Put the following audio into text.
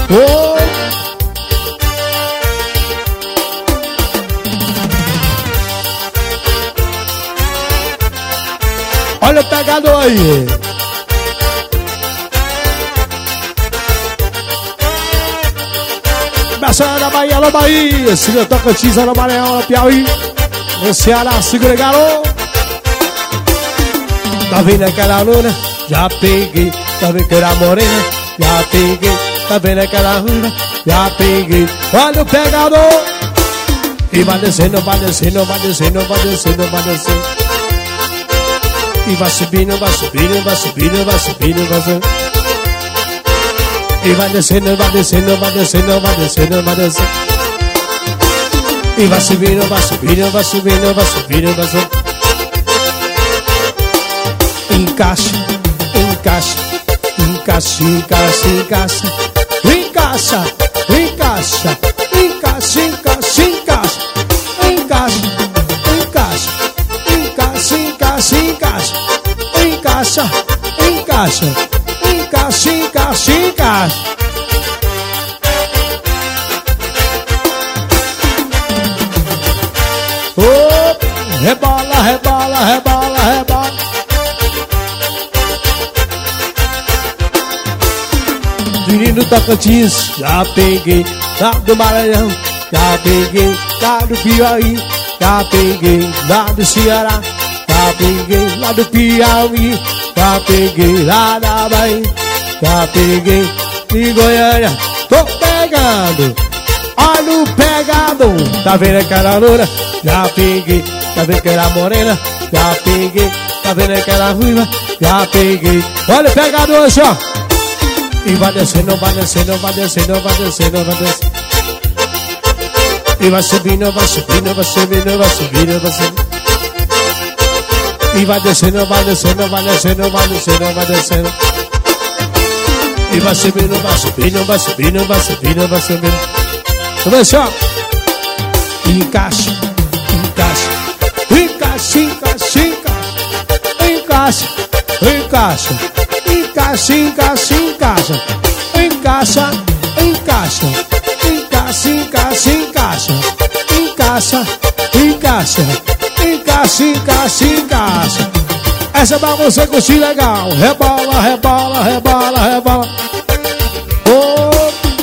Oh. Olha o pegador aí. Começando na Bahia, alô Bahia. Segura Tocantins, alô Maranhão, alô Piauí. No Ceará, segura garoto. Tá vendo aquela luna? Já peguei. Tá vendo aquela morena? Já peguei. Tá vendo aquela ruiva? Já peguei. Olha o pegador. E vai descendo, vai descendo, vai descendo, vai descendo, vai descendo. E vai subindo, vai subindo, vai subindo, vai subindo, vai subindo. E vai descendo, vai descendo, vai descendo, vai descendo, vai descendo. E vai subindo, vai subindo, vai subindo, vai subindo, vai subindo. Encaixa, encaixa, encaixa, encaixa, encaixa. Encaixa, encaixa, encaixa, encaixa, encaixa. Encaixa, encaixa, encaixa, encaixa, encaixa. Encaixa, encaixa, encaixa, encaixa, encaixa. Oh, rebola, rebola, rebola, rebola. Menino Tocantins, já peguei. Lá do Maranhão, já peguei. Lá do Piauí, já peguei. Lá do Ceará, já peguei. Lá do Piauí, já peguei. Lá da Bahia, já peguei. De Goiânia, tô pegando. Olha o pegador. Tá vendo aquela loura? Já peguei. Tá vendo aquela morena? Já peguei. Tá vendo aquela ruiva? Já peguei. Olha o pegador, ó. E vai descendo, vai descendo, vai descendo, vai descendo, vai descendo. E vai subindo, vai subindo, vai subindo, vai subindo, vai subindo. E vai descendo, vai descendo, vai descendo, vai descendo, vai descendo. E vai subindo, vai subindo, vai subindo, vai subindo, vai subindo. Vamos ver, ó. Encaixa, encaixa, encaixa, encaixa, encaixa, encaixa, encaixa, encaixa, encaixa, encaixa, encaixa, encaixa, encaixa, encaixa, encaixa, encaixa, encaixa, encaixa, encaixa. Essa é pra você curtir legal. Rebola, rebola, rebola, rebola.